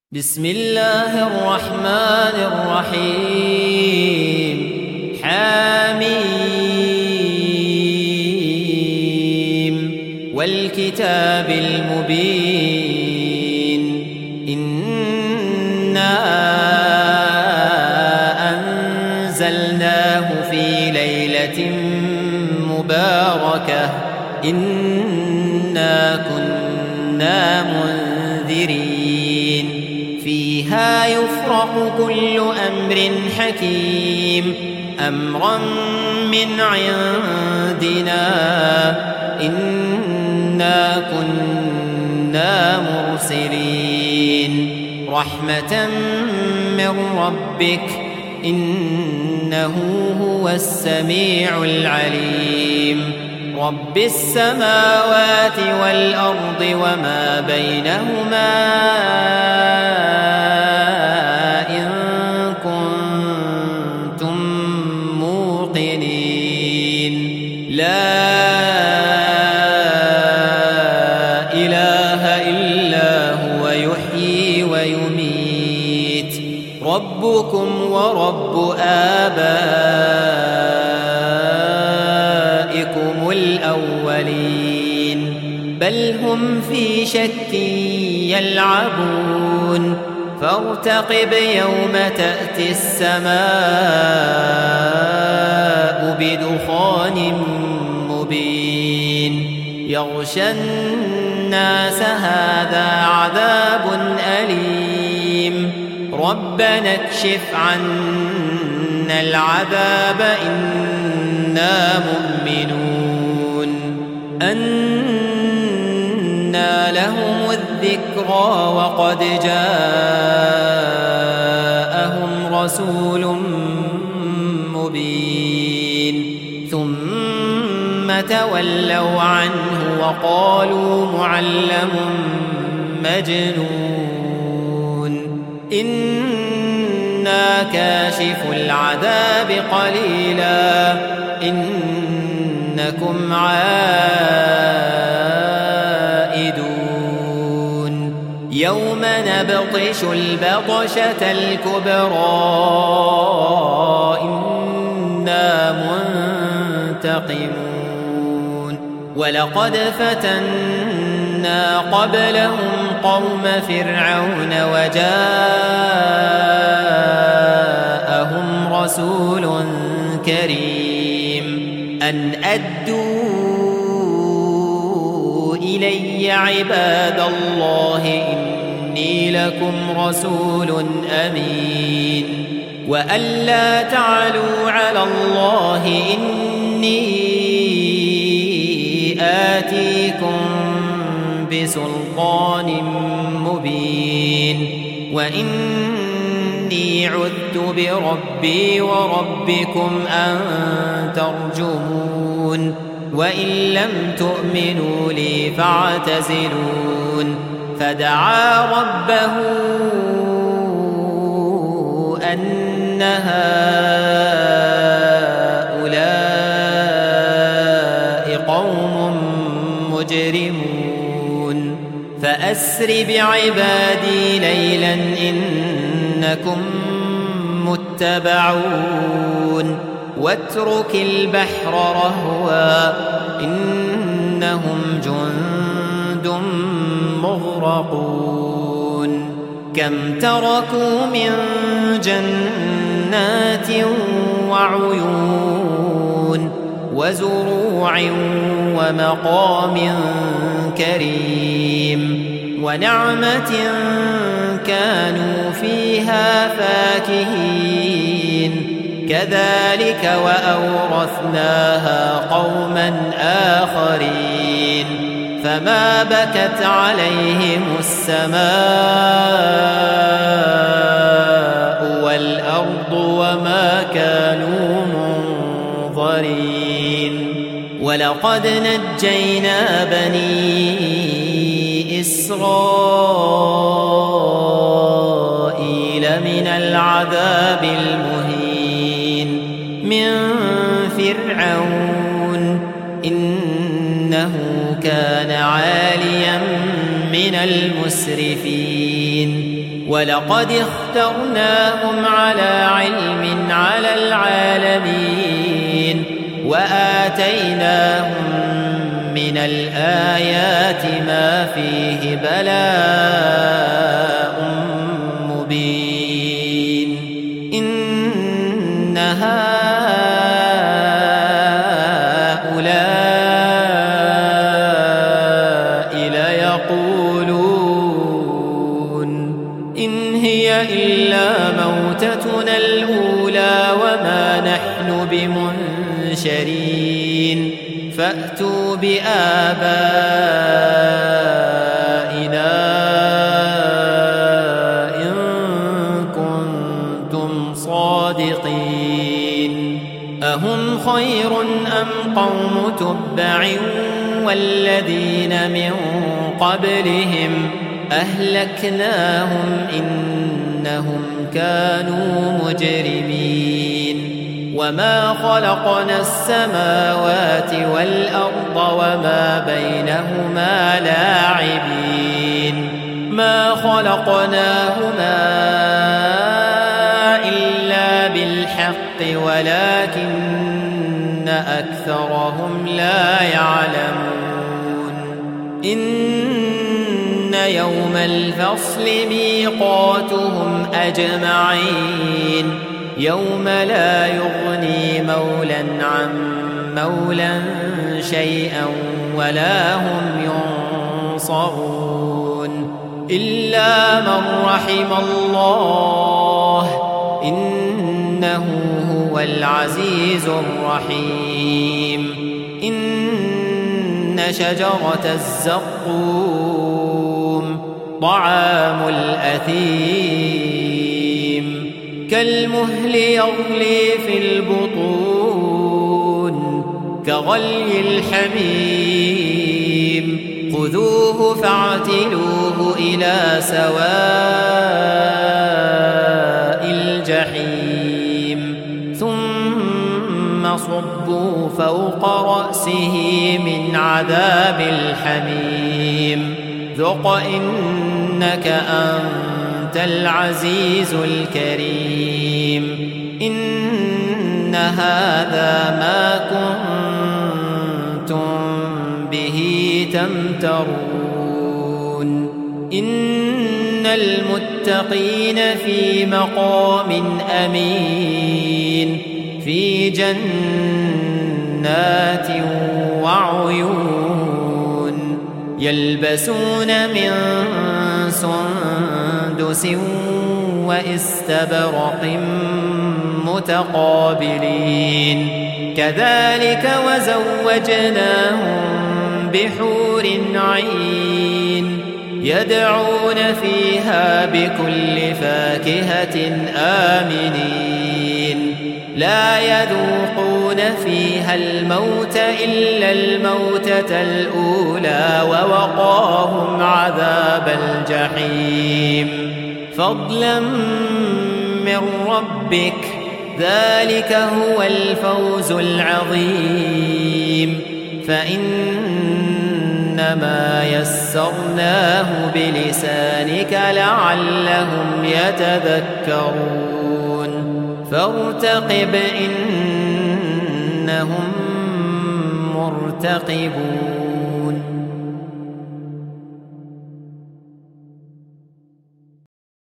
بسم الله الرحمن الرحيم حميم والكتاب المبين إنا أنزلناه في ليلة مباركة إنا كنا منذرين فيها يفرق كل أمر حكيم أمرا من عندنا إنا كنا مرسلين رحمة من ربك إنه هو السميع العليم رب السماوات والأرض وما بينهما إن كنتم موقنين لا إله إلا هو يحيي ويميت ربكم ورب آبائكم الأولين بل هم في شك يلعبون فارتقب يوم تأتي السماء بدخان مبين يغشى الناس هذا عذاب أليم ربنا اكشف عنا العذاب إنا مؤمنون أنى لهم الذكرى وقد جاءهم رسول مبين ثم تولوا عنه وقالوا معلم مجنون إنا كاشف العذاب قليلا إنكم عائدون يوم نبطش البطشة الكبرى إنا منتقمون ولقد فتنا قبلهم قوم فرعون وجاءهم رسول كريم أن أدوا إلي عباد الله إني لكم رسول أمين وأن لا تعلوا على الله إني آتيكم بسلطان مبين وإني عذت بربي وربكم أن ترجمون وإن لم تؤمنوا لي فاعتزلون فدعا ربه أن هؤلاء قوم مجرمون فأسر بعبادي ليلا إنكم متبعون واترك البحر رهوا إنهم جند مغرقون كم تركوا من جنات وعيون وزروع ومقام كريم ونعمة كانوا فيها فاكهين كذلك وأورثناها قوما آخرين فما بكت عليهم السماء والأرض وما كانوا منظرين ولقد نجينا بني إسرائيل من العذاب المهين من فرعون إنه كان عاليا من المسرفين ولقد اخترناهم على علم على العالمين وآتيناهم من الآيات ما فيه بلاء مبين إن هؤلاء ليقولون إن هي إلا موتتنا الأولى وما نحن بمنشرين فأتوا بآبائنا إن كنتم صادقين أهم خير أم قوم تبع والذين من قبلهم أهلكناهم إنهم كانوا مجرمين وما خلقنا السماوات والأرض وما بينهما لاعبين ما خلقناهما إلا بالحق ولكن أكثرهم لا يعلمون إن يوم الفصل ميقاتهم أجمعين يوم لا يغني مولا عن مولا شيئا ولا هم ينصرون إلا من رحم الله إنه هو العزيز الرحيم إن شجرة الزقوم طعام الأثيم كالمهل يغلي في البطون كغلي الحميم خذوه فاعتلوه إلى سواء الجحيم ثم صبوا فوق رأسه من عذاب الحميم ذق إنك أنت العزيز الكريم إن هذا ما كنتم به تمترون إن المتقين في مقام أمين في جنات وعيون يلبسون من سندس واستبرق متقابلين كذلك وزوجناهم بحور عين يدعون فيها بكل فاكهة آمنين لا يذوقون فيها الموت إلا الموتة الأولى ووقاهم عذاب الجحيم فضلا من ربك ذلك هو الفوز العظيم فإنما يسرناه بلسانك لعلهم يتذكرون فارتقب إنهم مرتقبون